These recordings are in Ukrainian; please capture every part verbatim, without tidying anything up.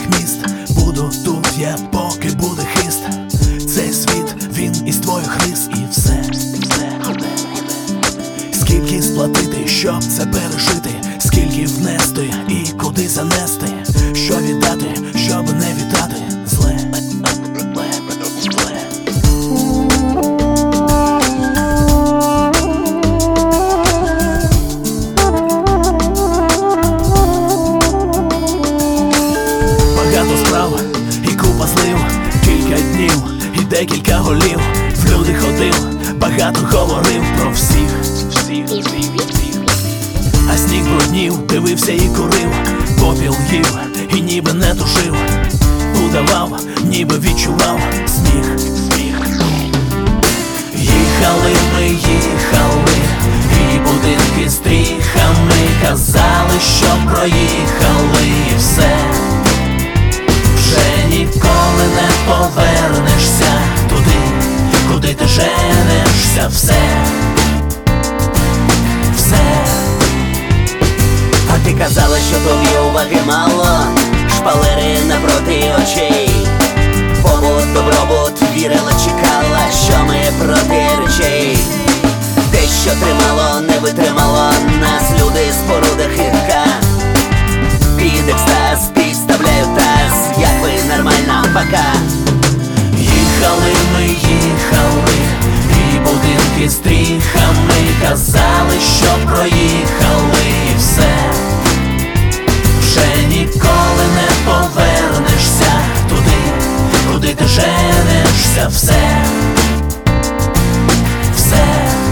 твоїх міст. Буду тут я, поки буде хист. Цей світ, він із твоїх рис. І все, все. Скільки сплатити, щоб це пережити? Скільки внести і куди занести? Що віддати, щоб не віддати зле? Багато справ і купа злив, кілька днів і декілька голів. В люди ходив, багато говорив про всіх, всіх, всіх, всіх. А сніг бруднів, дивився і курив, попіл їв і ніби не тушив. Удавав, ніби відчував сміх, сміх. Їхали ми, їхали, і будинки стріхами казали, що проїхали, і все. Вже ніколи не повернешся туди, куди ти женешся, все, все. А ти казала, що тобі уваги мало, шпалери напроти очей. Побут, добробут, вірила, чекала, що ми проти речей. Те, що тримало, не витримало нас, люди, споруда хитка. Під екстаз підставляю таз, як ви нормально, пока. Їхали ми, їхали, і будинки стріхами казали, що проїхали, і все. Вже ніколи не повернешся туди, куди ти женешся, все, все.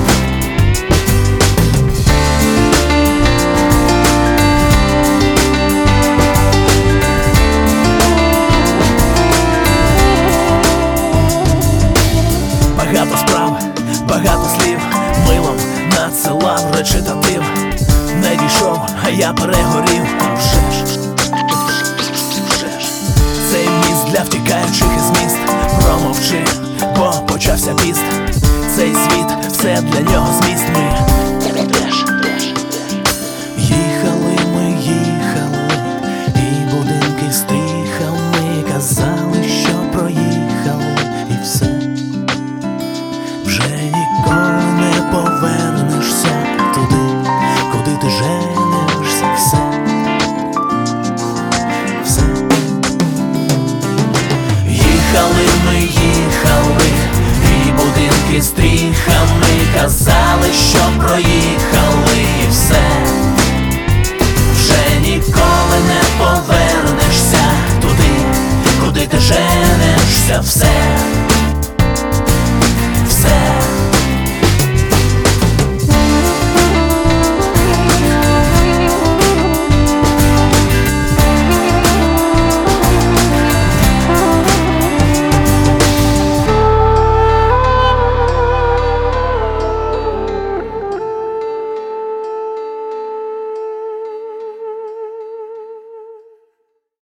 Багато справ, багато слів, милом надсилав речитатив. Не дійшов, а я перегорів. А вже ж, вже ж. Цей міст для втікаючих із міст. Промовчи, бо почався піст. Цей світ, все для нього зміст. Ми теж, теж, їхали ми, їхали, і будинки стріхами казали, що проїхали, і все. Вже ніколи не повернешся туди, куди ти женешся, все, все. Їхали ми, їхали, і будинки стріхами казали.